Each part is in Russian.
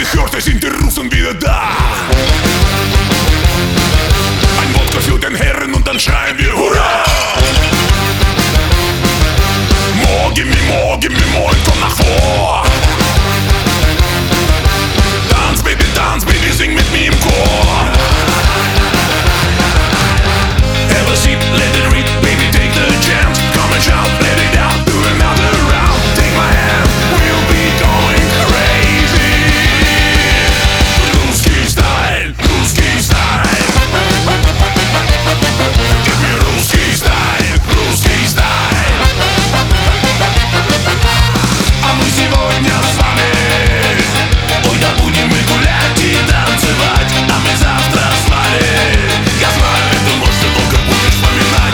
hörte sind die Russen wieder da. Ein Wodka für den Herren und dann schreien wir Hurra! Morgen, komm nach vor. Dance, baby, sing mit mir im Chor. Ever sheep, let it read, baby, take the chance. Come and shout, let it out, do another round. Take my hand, we'll be going crazy. Ruski style, Ruski style. Give me Ruski style, Ruski style. А мы сегодня с вами, ой, да будем мы гулять и танцевать. А мы завтра с вами, я знаю, эту ночь ты долго будешь вспоминать.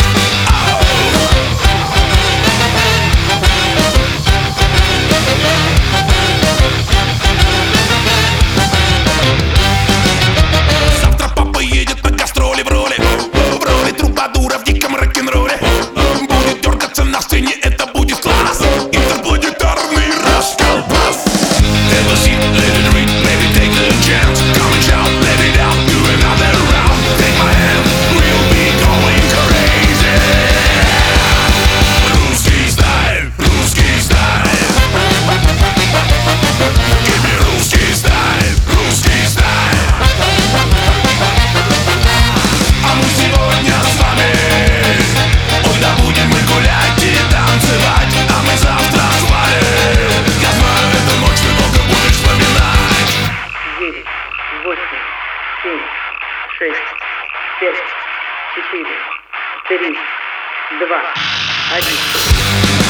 Завтра папа едет на гастроли в роли трубадура в диком рок-н-ролле. Будет дергаться на сцене, это будет класс. Интерпланетарный расколбас. Ever seen, let it read, baby, take the chance. Come and shout, let it out, do another round. Take my hand, we'll be going crazy. Ruski style, Ruski style. Give me Ruski style, Ruski style. А мы сегодня с вами, ой, да будем мы гулять и танцевать. А мы завтра с вами, я знаю, эту ночь ты долго будешь вспоминать. 9, 8, 7, 6, 5, 4, 3, 2, 1.